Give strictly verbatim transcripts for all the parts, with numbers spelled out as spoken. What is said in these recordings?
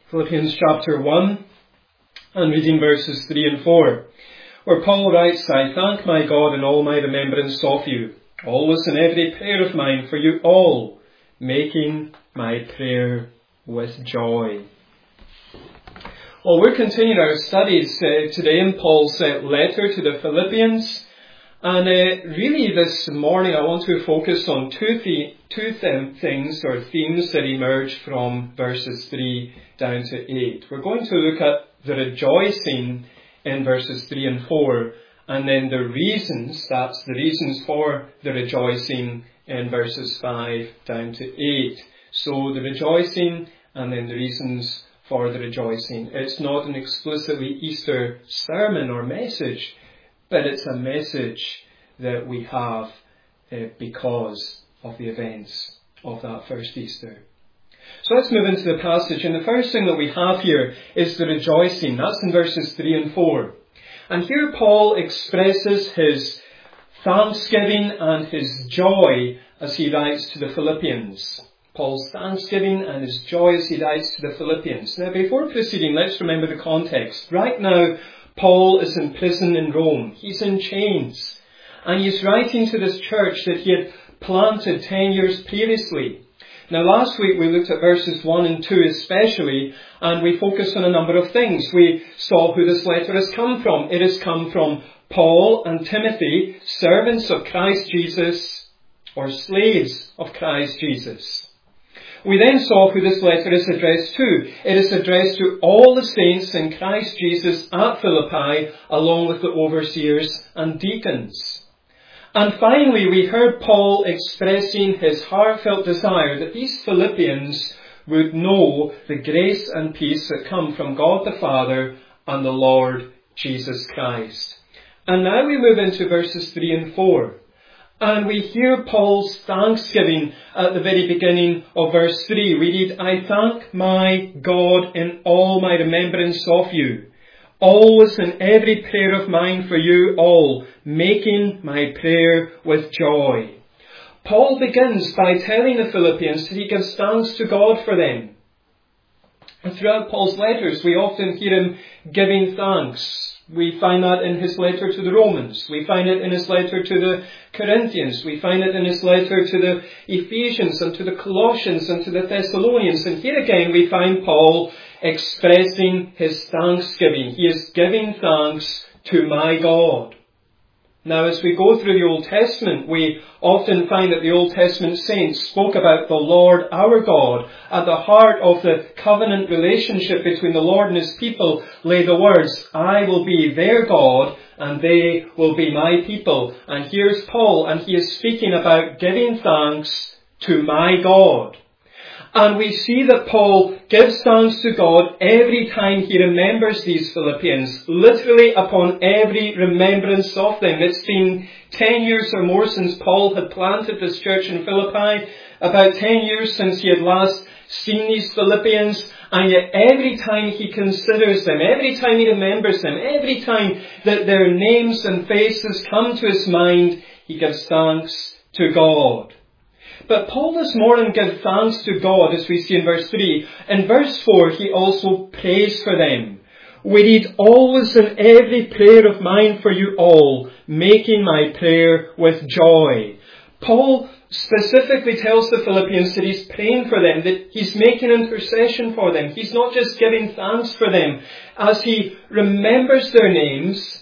Philippians chapter one, and reading verses three and four, where Paul writes, I thank my God in all my remembrance of you, always in every prayer of mine for you all, making my prayer with joy. Well, we're continuing our studies uh, today in Paul's uh, letter to the Philippians. And uh, really this morning I want to focus on two, the- two th- things or themes that emerge from verses three down to eight. We're going to look at the rejoicing in verses three and four, and then the reasons, that's the reasons for the rejoicing in verses five down to eight. So the rejoicing and then the reasons for the rejoicing. It's not an explicitly Easter sermon or message, but it's a message that we have uh, because of the events of that first Easter. So let's move into the passage. And the first thing that we have here is the rejoicing. That's in verses three and four. And here Paul expresses his thanksgiving and his joy as he writes to the Philippians. Paul's thanksgiving and his joy as he writes to the Philippians. Now, before proceeding, let's remember the context. Right now, Paul is in prison in Rome. He's in chains. And he's writing to this church that he had planted ten years previously. Now last week we looked at verses one and two especially, and we focused on a number of things. We saw who this letter has come from. It has come from Paul and Timothy, servants of Christ Jesus, or slaves of Christ Jesus. We then saw who this letter is addressed to. It is addressed to all the saints in Christ Jesus at Philippi, along with the overseers and deacons. And finally, we heard Paul expressing his heartfelt desire that these Philippians would know the grace and peace that come from God the Father and the Lord Jesus Christ. And now we move into verses three and four. And we hear Paul's thanksgiving at the very beginning of verse three. We read, I thank my God in all my remembrance of you, always in every prayer of mine for you all, making my prayer with joy. Paul begins by telling the Philippians that he gives thanks to God for them. And throughout Paul's letters, we often hear him giving thanks. We find that in his letter to the Romans. We find it in his letter to the Corinthians. We find it in his letter to the Ephesians and to the Colossians and to the Thessalonians. And here again we find Paul expressing his thanksgiving. He is giving thanks to my God. Now, as we go through the Old Testament, we often find that the Old Testament saints spoke about the Lord our God. At the heart of the covenant relationship between the Lord and his people lay the words, I will be their God and they will be my people. And here's Paul, and he is speaking about giving thanks to my God. And we see that Paul gives thanks to God every time he remembers these Philippians, literally upon every remembrance of them. It's been ten years or more since Paul had planted this church in Philippi, about ten years since he had last seen these Philippians, and yet every time he considers them, every time he remembers them, every time that their names and faces come to his mind, he gives thanks to God. But Paul this morning gives thanks to God, as we see in verse three. In verse four, he also prays for them. We read, always in every prayer of mine for you all, making my prayer with joy. Paul specifically tells the Philippians that he's praying for them, that he's making intercession for them. He's not just giving thanks for them. As he remembers their names,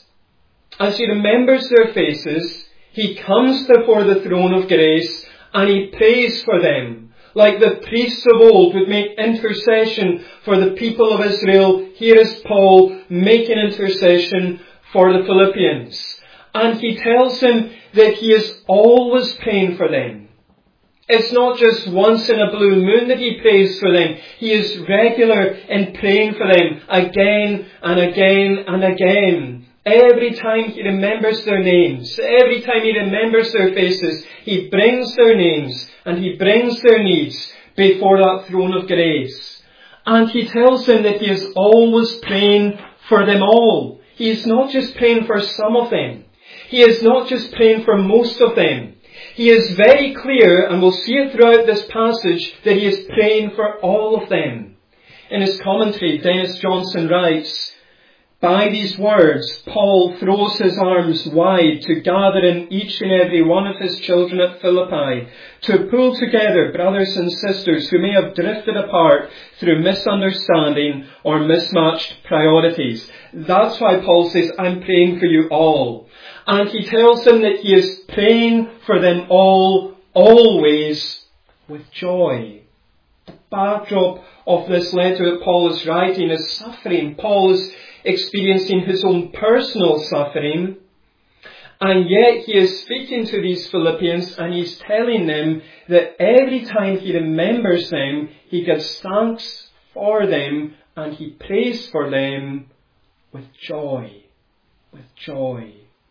as he remembers their faces, he comes before the throne of grace and he prays for them. Like the priests of old would make intercession for the people of Israel, here is Paul making intercession for the Philippians. And he tells them that he is always praying for them. It's not just once in a blue moon that he prays for them. He is regular in praying for them again and again and again. Every time he remembers their names, every time he remembers their faces, he brings their names and he brings their needs before that throne of grace. And he tells them that he is always praying for them all. He is not just praying for some of them. He is not just praying for most of them. He is very clear, and we'll see it throughout this passage, that he is praying for all of them. In his commentary, Dennis Johnson writes, by these words, Paul throws his arms wide to gather in each and every one of his children at Philippi, to pull together brothers and sisters who may have drifted apart through misunderstanding or mismatched priorities. That's why Paul says, I'm praying for you all. And he tells them that he is praying for them all, always, with joy. The backdrop of this letter that Paul is writing is suffering. Paul is experiencing his own personal suffering, and yet he is speaking to these Philippians and he's telling them that every time he remembers them, he gives thanks for them and he prays for them with joy. With joy.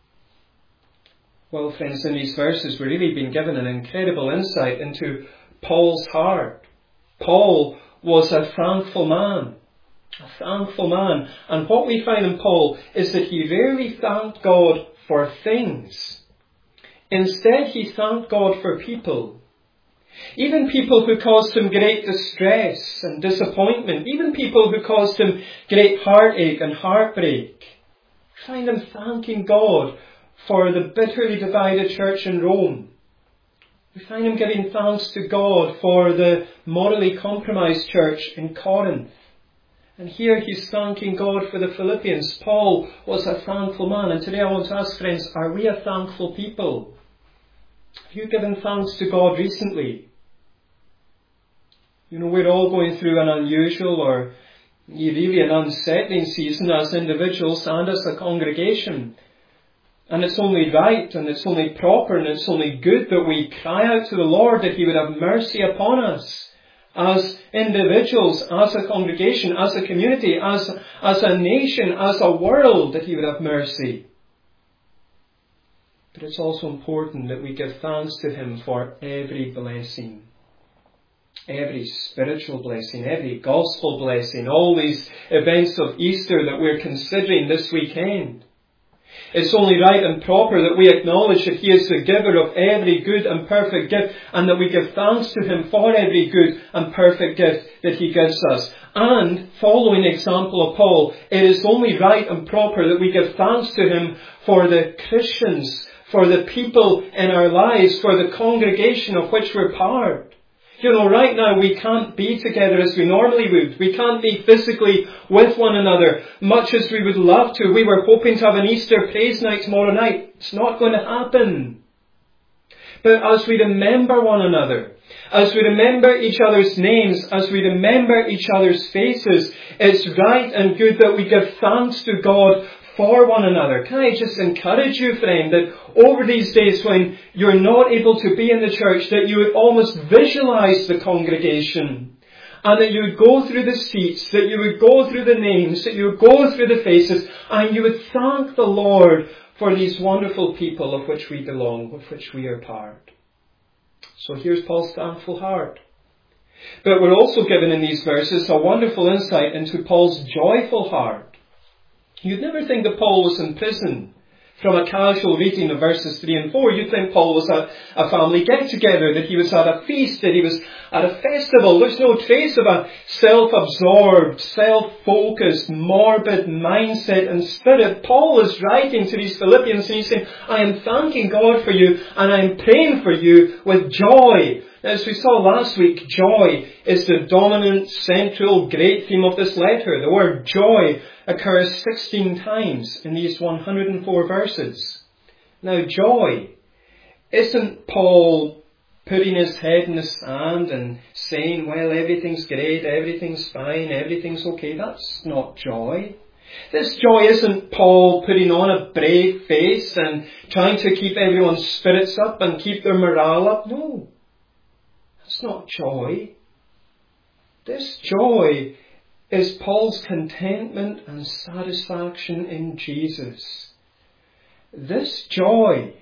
Well, friends, in these verses we're really being given an incredible insight into Paul's heart. Paul was a thankful man. A thankful man. And what we find in Paul is that he rarely thanked God for things. Instead, he thanked God for people. Even people who caused him great distress and disappointment. Even people who caused him great heartache and heartbreak. Find him thanking God for the bitterly divided church in Rome. We find him giving thanks to God for the morally compromised church in Corinth. And here he's thanking God for the Philippians. Paul was a thankful man. And today I want to ask, friends, are we a thankful people? Have you given thanks to God recently? You know, we're all going through an unusual or really an unsettling season as individuals and as a congregation. And it's only right and it's only proper and it's only good that we cry out to the Lord that he would have mercy upon us. As individuals, as a congregation, as a community, as, as a nation, as a world, that he would have mercy. But it's also important that we give thanks to him for every blessing. Every spiritual blessing, every gospel blessing, all these events of Easter that we're considering this weekend. It's only right and proper that we acknowledge that he is the giver of every good and perfect gift and that we give thanks to him for every good and perfect gift that he gives us. And, following the example of Paul, it is only right and proper that we give thanks to him for the Christians, for the people in our lives, for the congregation of which we're part. You know, right now we can't be together as we normally would. We can't be physically with one another, much as we would love to. We were hoping to have an Easter praise night tomorrow night. It's not going to happen. But as we remember one another, as we remember each other's names, as we remember each other's faces, it's right and good that we give thanks to God for one another. Can I just encourage you, friend, that over these days when you're not able to be in the church, that you would almost visualize the congregation and that you would go through the seats, that you would go through the names, that you would go through the faces, and you would thank the Lord for these wonderful people of which we belong, of which we are part. So here's Paul's thankful heart. But we're also given in these verses a wonderful insight into Paul's joyful heart. You'd never think that Paul was in prison. From a casual reading of verses three and four, you'd think Paul was at a family get-together, that he was at a feast, that he was at a festival. There's no trace of a self-absorbed, self-focused, morbid mindset and spirit. Paul is writing to these Philippians and he's saying, I am thanking God for you and I am praying for you with joy. As we saw last week, joy is the dominant, central, great theme of this letter. The word joy occurs sixteen times in these one hundred four verses. Now, joy isn't Paul putting his head in the sand and saying, well, everything's great, everything's fine, everything's okay. That's not joy. This joy isn't Paul putting on a brave face and trying to keep everyone's spirits up and keep their morale up. No. That's not joy. This joy is Paul's contentment and satisfaction in Jesus. This joy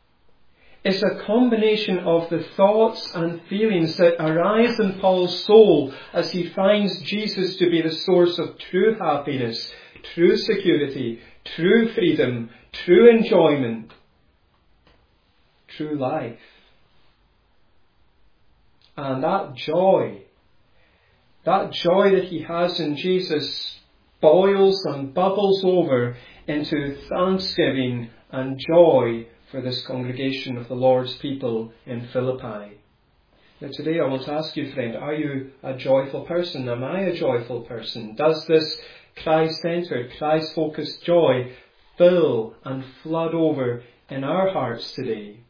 is a combination of the thoughts and feelings that arise in Paul's soul as he finds Jesus to be the source of true happiness, true security, true freedom, true enjoyment, true life. And that joy, that joy that he has in Jesus boils and bubbles over into thanksgiving and joy for this congregation of the Lord's people in Philippi. Now today I want to ask you, friend, are you a joyful person? Am I a joyful person? Does this Christ-centered, Christ-focused joy fill and flood over in our hearts today?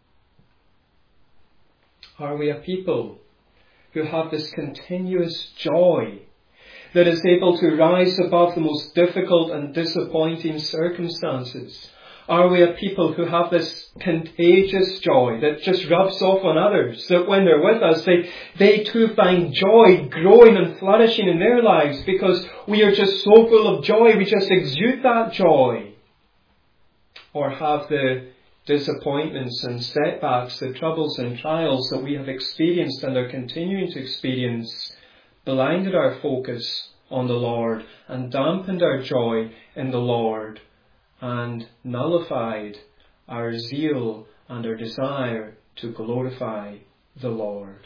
Are we a people who have this continuous joy that is able to rise above the most difficult and disappointing circumstances? Are we a people who have this contagious joy that just rubs off on others, that when they're with us, they, they too find joy growing and flourishing in their lives because we are just so full of joy, we just exude that joy? Or have the disappointments and setbacks, the troubles and trials that we have experienced and are continuing to experience blinded our focus on the Lord and dampened our joy in the Lord and nullified our zeal and our desire to glorify the Lord?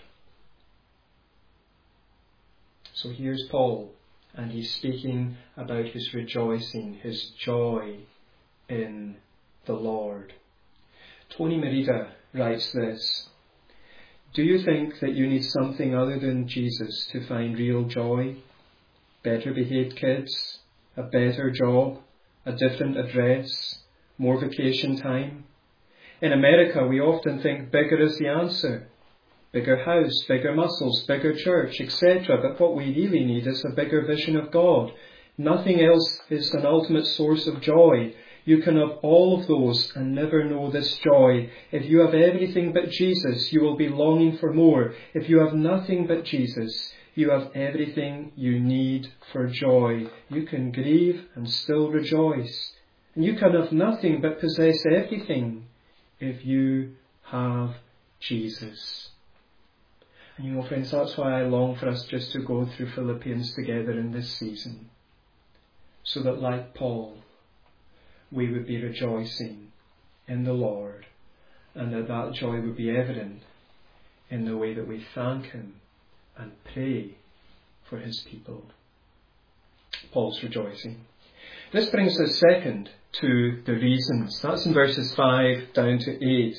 So here's Paul, and he's speaking about his rejoicing, his joy in the Lord. Tony Merida writes this: do you think that you need something other than Jesus to find real joy? Better behaved kids? A better job? A different address? More vacation time? In America, we often think bigger is the answer. Bigger house, bigger muscles, bigger church, et cetera. But what we really need is a bigger vision of God. Nothing else is an ultimate source of joy. You can have all of those and never know this joy. If you have everything but Jesus, you will be longing for more. If you have nothing but Jesus, you have everything you need for joy. You can grieve and still rejoice. And you can have nothing but possess everything if you have Jesus. And you know, friends, that's why I long for us just to go through Philippians together in this season, so that like Paul, we would be rejoicing in the Lord, and that that joy would be evident in the way that we thank Him and pray for His people. Paul's rejoicing. This brings us second to the reasons. That's in verses five down to eight.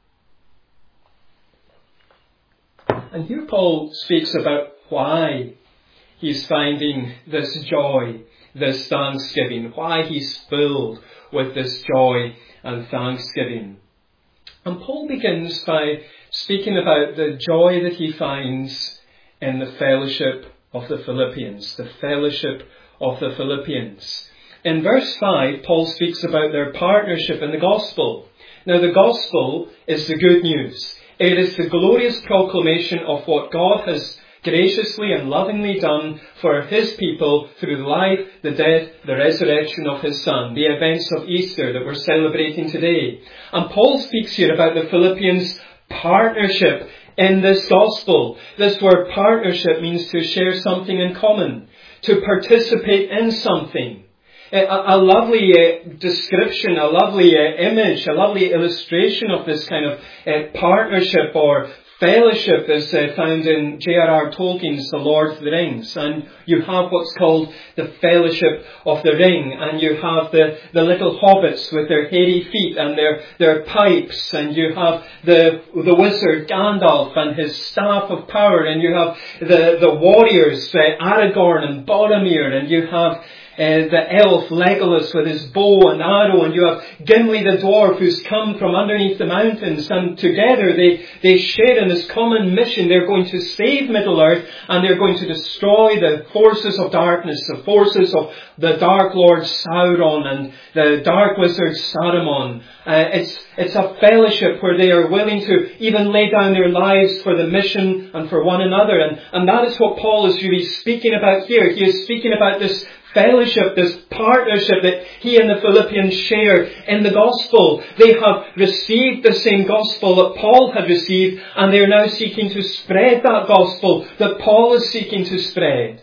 And here Paul speaks about why he's finding this joy, this thanksgiving, why he's filled with this joy and thanksgiving. And Paul begins by speaking about the joy that he finds in the fellowship of the Philippians, the fellowship of the Philippians. In verse five, Paul speaks about their partnership in the gospel. Now, the gospel is the good news. It is the glorious proclamation of what God has graciously and lovingly done for His people through the life, the death, the resurrection of His Son, the events of Easter that we're celebrating today. And Paul speaks here about the Philippians' partnership in this gospel. This word partnership means to share something in common, to participate in something. A, a lovely uh, description, a lovely uh, image, a lovely illustration of this kind of uh, partnership or fellowship is uh, found in J R R Tolkien's The Lord of the Rings. And you have what's called the Fellowship of the Ring. And you have the, the little hobbits with their hairy feet and their, their pipes. And you have the, the wizard Gandalf and his staff of power. And you have the, the warriors, uh, Aragorn and Boromir. And you have Uh, the elf Legolas with his bow and arrow, and you have Gimli the dwarf who's come from underneath the mountains, and together they, they share in this common mission. They're going to save Middle-earth, and they're going to destroy the forces of darkness, the forces of the Dark Lord Sauron and the Dark Wizard Saruman. Uh, it's, it's a fellowship where they are willing to even lay down their lives for the mission and for one another. And, and that is what Paul is really speaking about here. He is speaking about this fellowship, this partnership that he and the Philippians share in the gospel. They have received the same gospel that Paul had received, and they are now seeking to spread that gospel that Paul is seeking to spread.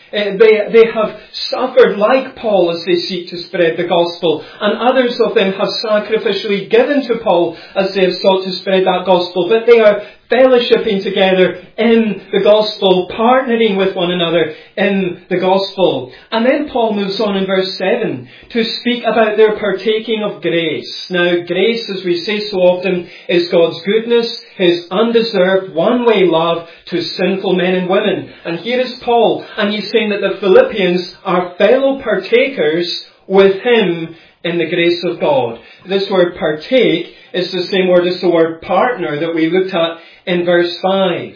Uh, they, they have suffered like Paul as they seek to spread the gospel. And others of them have sacrificially given to Paul as they have sought to spread that gospel. But they are fellowshipping together in the gospel, partnering with one another in the gospel. And then Paul moves on in verse seven to speak about their partaking of grace. Now, grace, as we say so often, is God's goodness, His undeserved one-way love to sinful men and women. And here is Paul, and he's saying that the Philippians are fellow partakers with him in the grace of God. This word partake is the same word as the word partner that we looked at in verse five.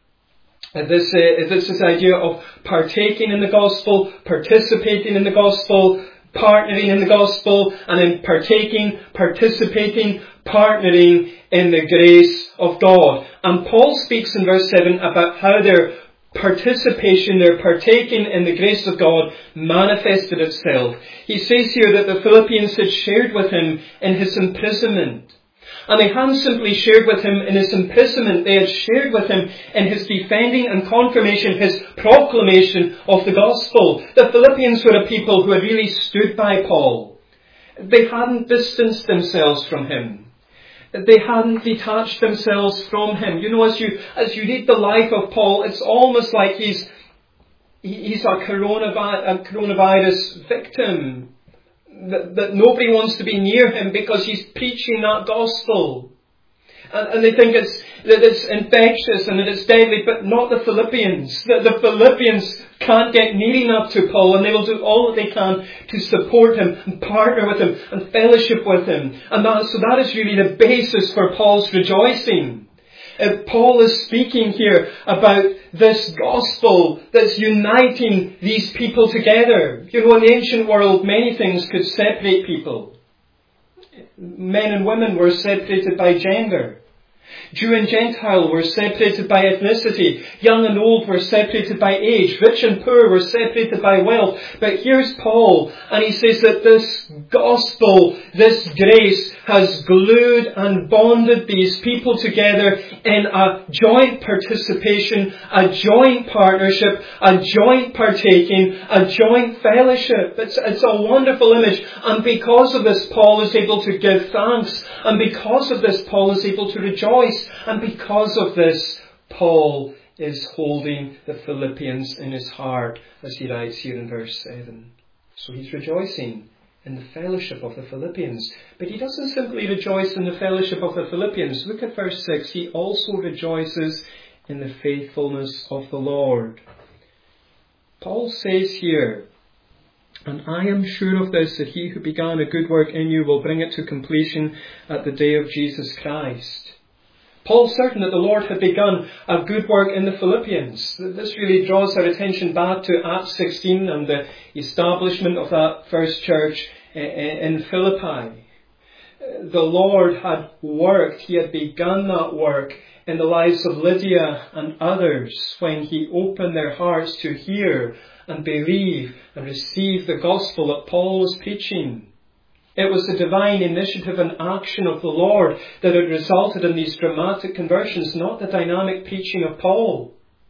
This, uh, this is the idea of partaking in the gospel, participating in the gospel, partnering in the gospel, and in partaking, participating, partnering in the grace of God. And Paul speaks in verse seven about how their participation, their partaking in the grace of God manifested itself. He says here that the Philippians had shared with him in his imprisonment. And they hadn't simply shared with him in his imprisonment, they had shared with him in his defending and confirmation, his proclamation of the gospel. The Philippians were a people who had really stood by Paul. They hadn't distanced themselves from him. They hadn't detached themselves from him. You know, as you as you read the life of Paul, it's almost like he's he's a coronavirus, a coronavirus victim. That, that nobody wants to be near him because he's preaching that gospel. And, and they think it's that it's infectious and that it's deadly, but not the Philippians. That the Philippians can't get near enough to Paul, and they will do all that they can to support him and partner with him and fellowship with him. And that, so that is really the basis for Paul's rejoicing. Uh, Paul is speaking here about this gospel that's uniting these people together. You know, in the ancient world, many things could separate people. Men and women were separated by gender. Jew and Gentile were separated by ethnicity. Young and old were separated by age. Rich and poor were separated by wealth. But here's Paul, and he says that this gospel, this grace, has glued and bonded these people together in a joint participation, a joint partnership, a joint partaking, a joint fellowship. It's, it's a wonderful image. And because of this, Paul is able to give thanks. And because of this, Paul is able to rejoice. And because of this, Paul is holding the Philippians in his heart, as he writes here in verse seven. So he's rejoicing in the fellowship of the Philippians. But he doesn't simply rejoice in the fellowship of the Philippians. Look at verse six. He also rejoices in the faithfulness of the Lord. Paul says here, "And I am sure of this, that he who began a good work in you will bring it to completion at the day of Jesus Christ." Paul's certain that the Lord had begun a good work in the Philippians. This really draws our attention back to Acts sixteen and the establishment of that first church in Philippi. The Lord had worked, He had begun that work in the lives of Lydia and others when He opened their hearts to hear and believe and receive the gospel that Paul was preaching. It was the divine initiative and action of the Lord that had resulted in these dramatic conversions, not the dynamic preaching of Paul.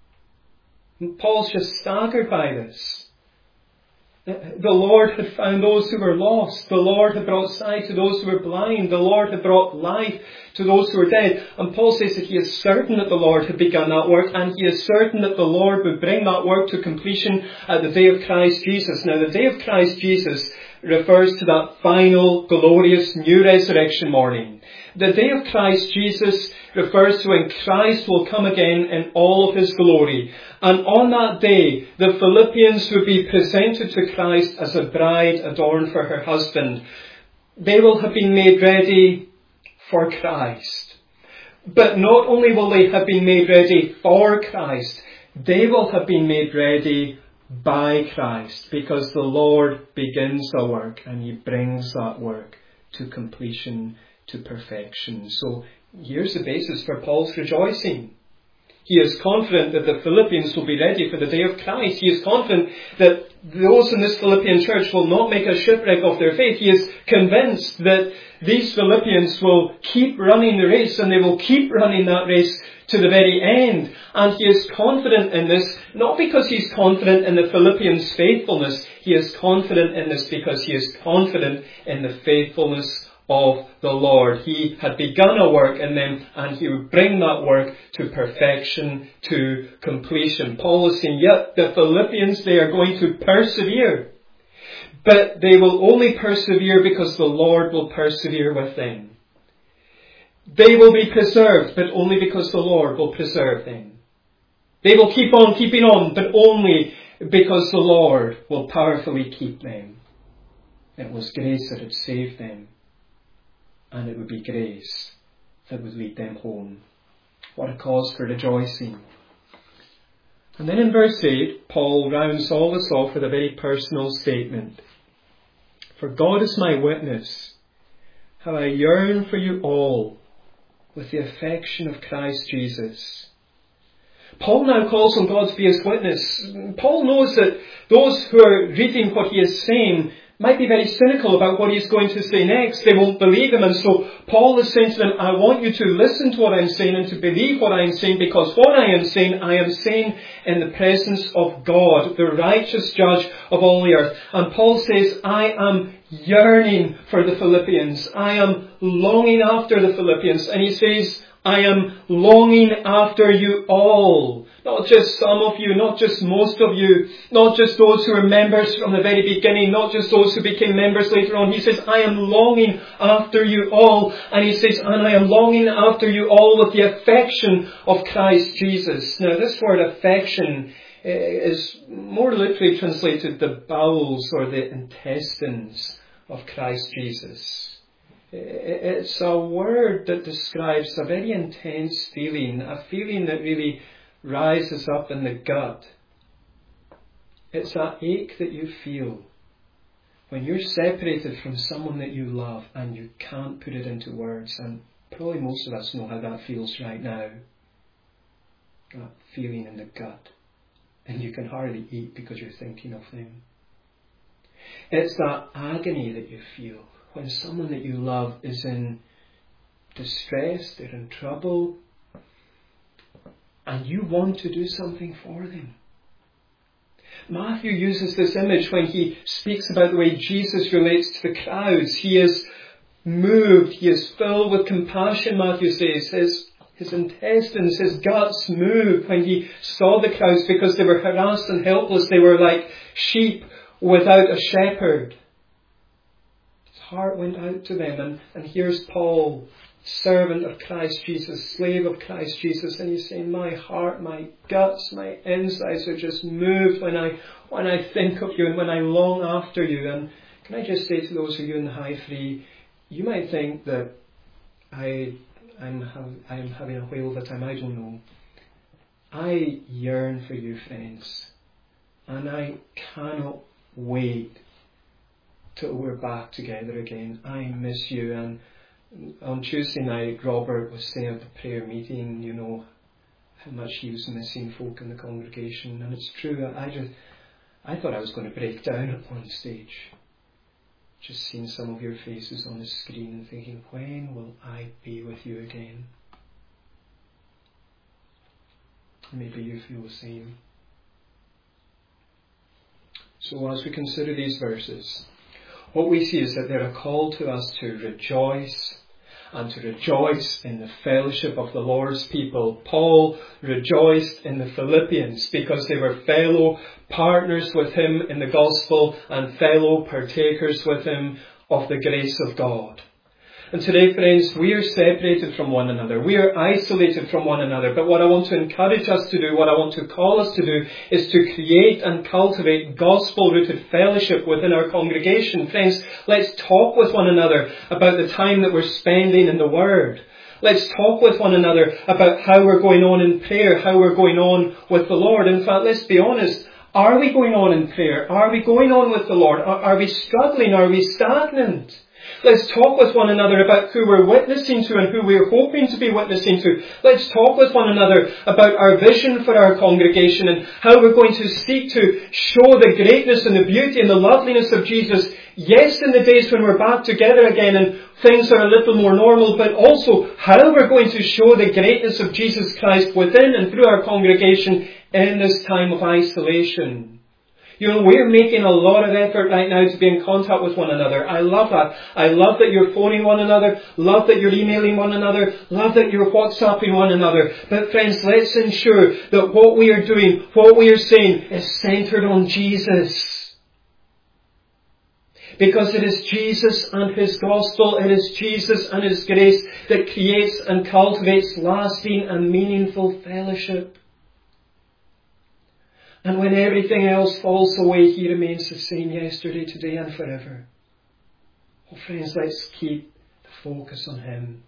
And Paul's just staggered by this. The Lord had found those who were lost. The Lord had brought sight to those who were blind. The Lord had brought life to those who were dead. And Paul says that he is certain that the Lord had begun that work, and he is certain that the Lord would bring that work to completion at the day of Christ Jesus. Now, the day of Christ Jesus refers to that final, glorious, new resurrection morning. The day of Christ Jesus refers to when Christ will come again in all of His glory. And on that day, the Philippians will be presented to Christ as a bride adorned for her husband. They will have been made ready for Christ. But not only will they have been made ready for Christ, they will have been made ready by Christ, because the Lord begins a work and He brings that work to completion, to perfection. So here's the basis for Paul's rejoicing. He is confident that the Philippians will be ready for the day of Christ. He is confident that those in this Philippian church will not make a shipwreck of their faith. He is convinced that these Philippians will keep running the race, and they will keep running that race to the very end. And he is confident in this, not because he's confident in the Philippians' faithfulness. He is confident in this because he is confident in the faithfulness of the Lord. He had begun a work in them, and he would bring that work to perfection, to completion. Paul is saying, yet the Philippians, they are going to persevere. But they will only persevere because the Lord will persevere with them. They will be preserved, but only because the Lord will preserve them. They will keep on keeping on, but only because the Lord will powerfully keep them. It was grace that had saved them. And it would be grace that would lead them home. What a cause for rejoicing. And then in verse eight, Paul rounds all this off with a very personal statement. For God is my witness, how I yearn for you all with the affection of Christ Jesus. Paul now calls on God to be his witness. Paul knows that those who are reading what he is saying might be very cynical about what he's going to say next. They won't believe him. And so Paul is saying to them, I want you to listen to what I'm saying and to believe what I'm saying, because what I am saying, I am saying in the presence of God, the righteous judge of all the earth. And Paul says, I am yearning for the Philippians. I am longing after the Philippians. And he says, I am longing after you all. Not just some of you, not just most of you, not just those who were members from the very beginning, not just those who became members later on. He says, I am longing after you all. And he says, and I am longing after you all with the affection of Christ Jesus. Now this word affection is more literally translated the bowels or the intestines of Christ Jesus. It's a word that describes a very intense feeling, a feeling that really rises up in the gut. It's that ache that you feel when you're separated from someone that you love and you can't put it into words. And probably most of us know how that feels right now. That feeling in the gut. And you can hardly eat because you're thinking of them. It's that agony that you feel when someone that you love is in distress, they're in trouble, and you want to do something for them. Matthew uses this image when he speaks about the way Jesus relates to the crowds. He is moved, he is filled with compassion, Matthew says. His, his intestines, his guts moved when he saw the crowds because they were harassed and helpless. They were like sheep without a shepherd. Heart went out to them, and, and here's Paul, servant of Christ Jesus, slave of Christ Jesus, and he's saying, my heart, my guts, my insides are just moved when I when I think of you and when I long after you. And can I just say to those of you in the high free, you might think that I I'm have, I'm having a whale of a time. I don't know. I yearn for you, friends, and I cannot wait till we're back together again. I miss you. And on Tuesday night, Robert was saying at the prayer meeting, you know, how much he was missing folk in the congregation. And it's true. I just, I thought I was going to break down at one stage. Just seeing some of your faces on the screen and thinking, when will I be with you again? Maybe you feel the same. So as we consider these verses, what we see is that they're a call to us to rejoice and to rejoice in the fellowship of the Lord's people. Paul rejoiced in the Philippians because they were fellow partners with him in the gospel and fellow partakers with him of the grace of God. And today, friends, we are separated from one another. We are isolated from one another. But what I want to encourage us to do, what I want to call us to do, is to create and cultivate gospel-rooted fellowship within our congregation. Friends, let's talk with one another about the time that we're spending in the Word. Let's talk with one another about how we're going on in prayer, how we're going on with the Lord. In fact, let's be honest. Are we going on in prayer? Are we going on with the Lord? Are, are we struggling? Are we stagnant? Let's talk with one another about who we're witnessing to and who we're hoping to be witnessing to. Let's talk with one another about our vision for our congregation and how we're going to seek to show the greatness and the beauty and the loveliness of Jesus. Yes, in the days when we're back together again and things are a little more normal, but also how we're going to show the greatness of Jesus Christ within and through our congregation in this time of isolation. You know, we're making a lot of effort right now to be in contact with one another. I love that. I love that you're phoning one another. Love that you're emailing one another. Love that you're WhatsApping one another. But friends, let's ensure that what we are doing, what we are saying, is centered on Jesus. Because it is Jesus and His gospel, it is Jesus and His grace that creates and cultivates lasting and meaningful fellowship. And when everything else falls away, He remains the same yesterday, today and forever. Oh friends, let's keep the focus on Him.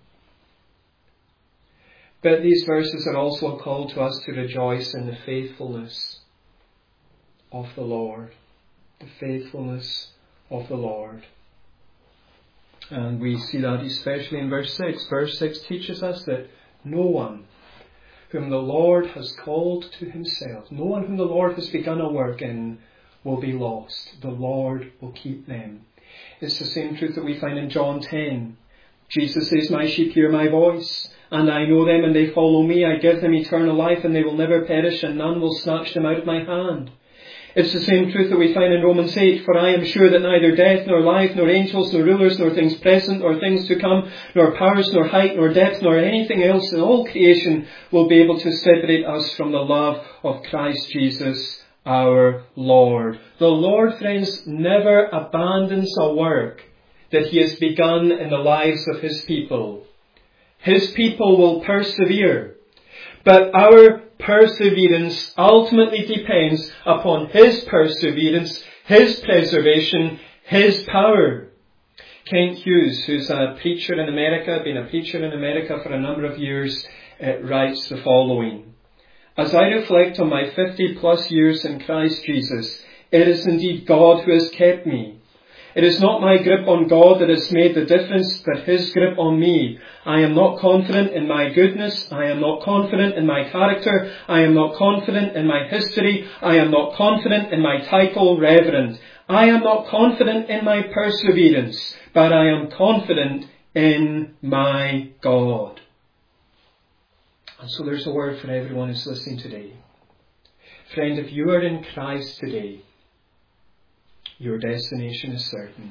But these verses are also a call to us to rejoice in the faithfulness of the Lord. The faithfulness of the Lord. And we see that especially in verse six. Verse six teaches us that no one whom the Lord has called to Himself, no one whom the Lord has begun a work in, will be lost. The Lord will keep them. It's the same truth that we find in John ten. Jesus says, "My sheep hear my voice, and I know them, and they follow me. I give them eternal life, and they will never perish, and none will snatch them out of my hand." It's the same truth that we find in Romans eight. "For I am sure that neither death, nor life, nor angels, nor rulers, nor things present, nor things to come, nor powers, nor height, nor depth, nor anything else in all creation will be able to separate us from the love of Christ Jesus our Lord." The Lord, friends, never abandons a work that He has begun in the lives of His people. His people will persevere. But our perseverance ultimately depends upon His perseverance, His preservation, His power. Kent Hughes, who's a preacher in America, been a preacher in America for a number of years, uh, writes the following: "As I reflect on my fifty plus years in Christ Jesus, it is indeed God who has kept me. It is not my grip on God that has made the difference, but His grip on me. I am not confident in my goodness. I am not confident in my character. I am not confident in my history. I am not confident in my title, Reverend. I am not confident in my perseverance, but I am confident in my God." And so there's a word for everyone who's listening today. Friend, if you are in Christ today, your destination is certain.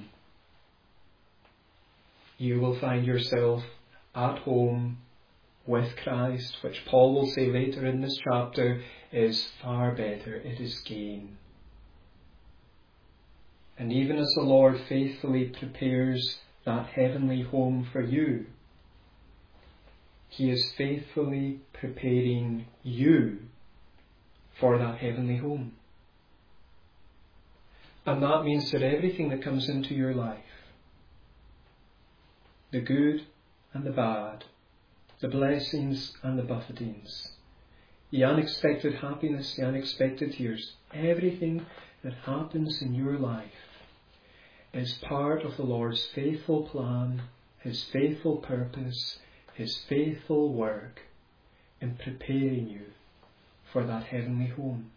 You will find yourself at home with Christ, which Paul will say later in this chapter is far better. It is gain. And even as the Lord faithfully prepares that heavenly home for you, He is faithfully preparing you for that heavenly home. And that means that everything that comes into your life, the good and the bad, the blessings and the buffetings, the unexpected happiness, the unexpected tears, everything that happens in your life is part of the Lord's faithful plan, His faithful purpose, His faithful work in preparing you for that heavenly home.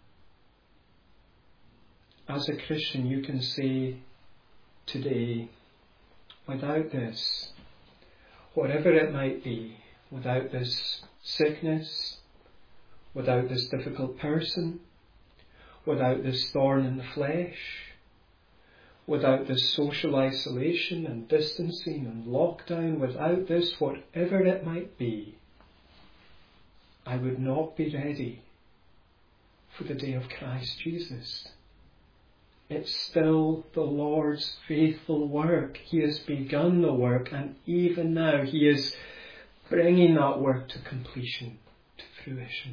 As a Christian, you can say today, without this, whatever it might be, without this sickness, without this difficult person, without this thorn in the flesh, without this social isolation and distancing and lockdown, without this, whatever it might be, I would not be ready for the day of Christ Jesus. It's still the Lord's faithful work. He has begun the work, and even now He is bringing that work to completion, to fruition,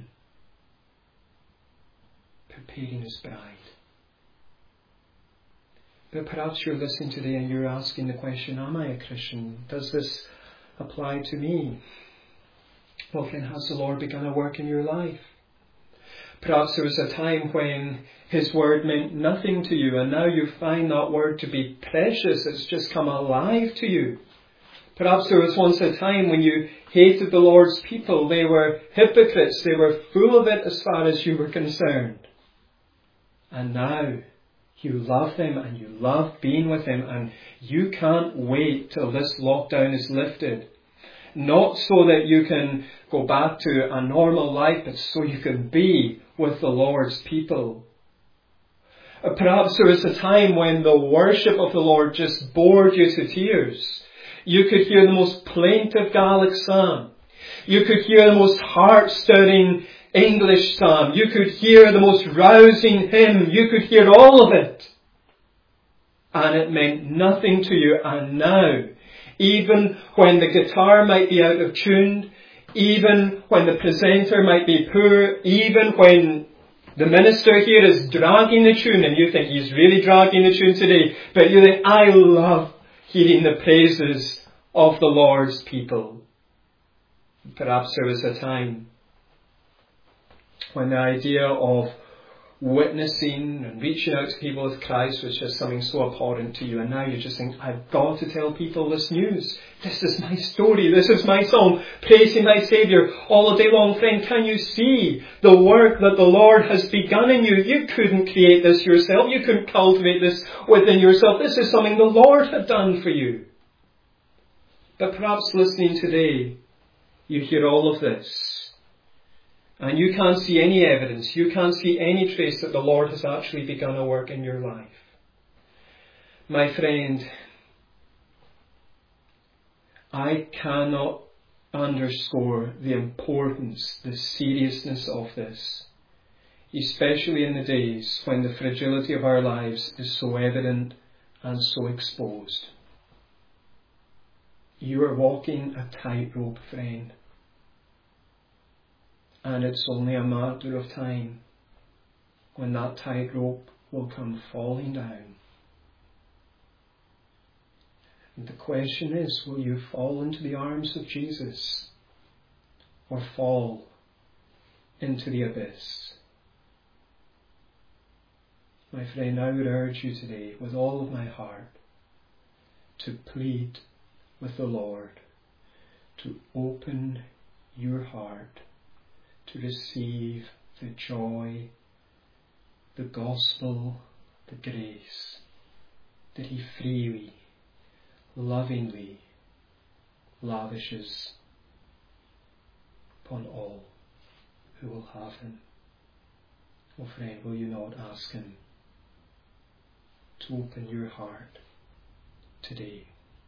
preparing His bride. But perhaps you're listening today and you're asking the question, am I a Christian? Does this apply to me? Well, friend, has the Lord begun a work in your life? Perhaps there was a time when His word meant nothing to you, and now you find that word to be precious. It's just come alive to you. Perhaps there was once a time when you hated the Lord's people. They were hypocrites. They were full of it as far as you were concerned. And now you love them and you love being with them, and you can't wait till this lockdown is lifted. Not so that you can go back to a normal life, but so you can be with the Lord's people. Perhaps there was a time when the worship of the Lord just bored you to tears. You could hear the most plaintive Gaelic psalm. You could hear the most heart-stirring English psalm. You could hear the most rousing hymn. You could hear all of it. And it meant nothing to you. And now, even when the guitar might be out of tune, even when the presenter might be poor, even when the minister here is dragging the tune, and you think he's really dragging the tune today, but you think, I love hearing the praises of the Lord's people. Perhaps there was a time when the idea of witnessing and reaching out to people with Christ was just something so abhorrent to you, and now you just think, I've got to tell people this news. This is my story. This is my song, praising my Saviour all the day long. Friend, can you see the work that the Lord has begun in you? You couldn't create this yourself. You couldn't cultivate this within yourself. This is something the Lord had done for you. But perhaps listening today, you hear all of this, and you can't see any evidence, you can't see any trace that the Lord has actually begun a work in your life. My friend, I cannot underscore the importance, the seriousness of this, especially in the days when the fragility of our lives is so evident and so exposed. You are walking a tightrope, friend. And it's only a matter of time when that tightrope will come falling down. And the question is, will you fall into the arms of Jesus or fall into the abyss? My friend, I would urge you today with all of my heart to plead with the Lord to open your heart to receive the joy, the gospel, the grace that He freely, lovingly lavishes upon all who will have Him. Oh friend, will you not ask Him to open your heart today?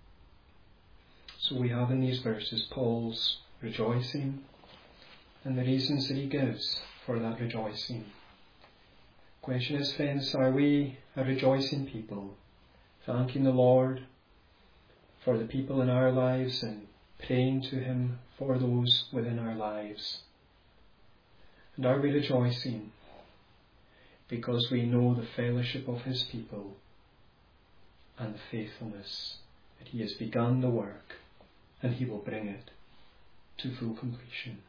So we have in these verses Paul's rejoicing and the reasons that he gives for that rejoicing. The question is, friends, are we a rejoicing people, thanking the Lord for the people in our lives and praying to Him for those within our lives? And are we rejoicing because we know the fellowship of His people and the faithfulness that He has begun the work and He will bring it to full completion?